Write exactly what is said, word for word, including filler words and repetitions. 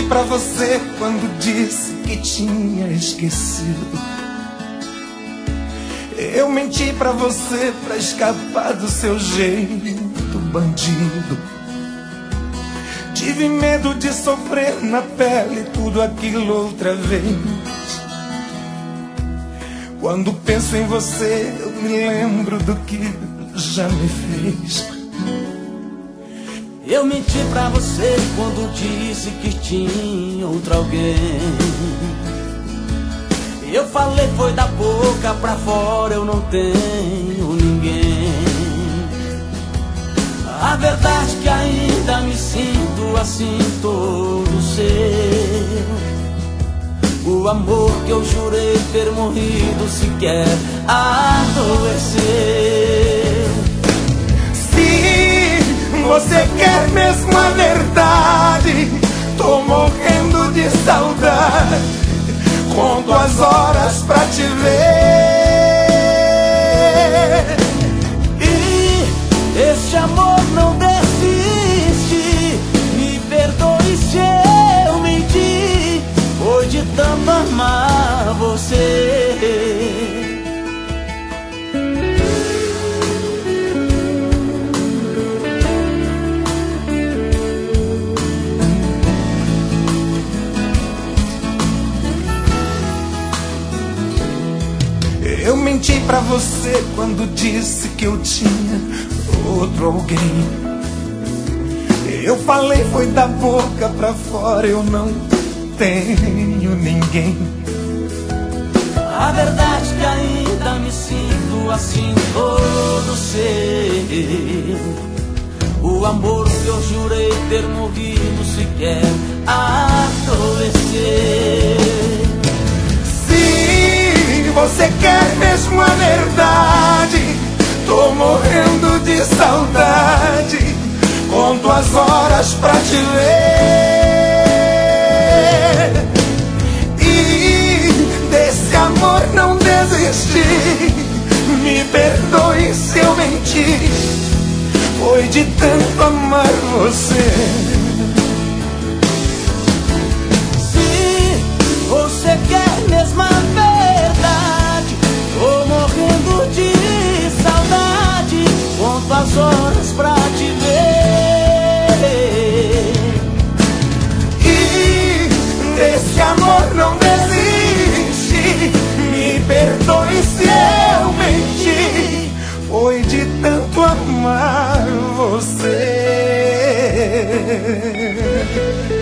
pra você quando disse que tinha esquecido. Eu menti pra você pra escapar do seu jeito bandido. Tive medo de sofrer na pele tudo aquilo outra vez. Quando penso em você, eu me lembro do que já me fez. Eu menti pra você quando disse que tinha outra alguém. Eu falei foi da boca pra fora, eu não tenho ninguém. A verdade é que ainda me sinto assim todo seu. O amor que eu jurei ter morrido sequer adoeceu. Se você quer mesmo a verdade, tô morrendo de saudade. Conto as horas pra te ver. E esse amor não desiste. Me perdoe se eu menti. Foi de tanto amar você. Eu menti pra você quando disse que eu tinha outro alguém. Eu falei foi da boca pra fora, eu não tenho ninguém. A verdade é que ainda me sinto assim todo seu. O amor que eu jurei ter morrido sequer adoeceu. Se você quer mesmo a verdade, tô morrendo de saudade. Conto as horas pra te ver. E desse amor não desisti. Me perdoe se eu menti. Foi de tanto amar você. Se você quer mesmo a verdade, tô morrendo de saudade. Conto as horas pra te ver. E desse amor não desiste. Me perdoe se eu menti. Foi de tanto amar você.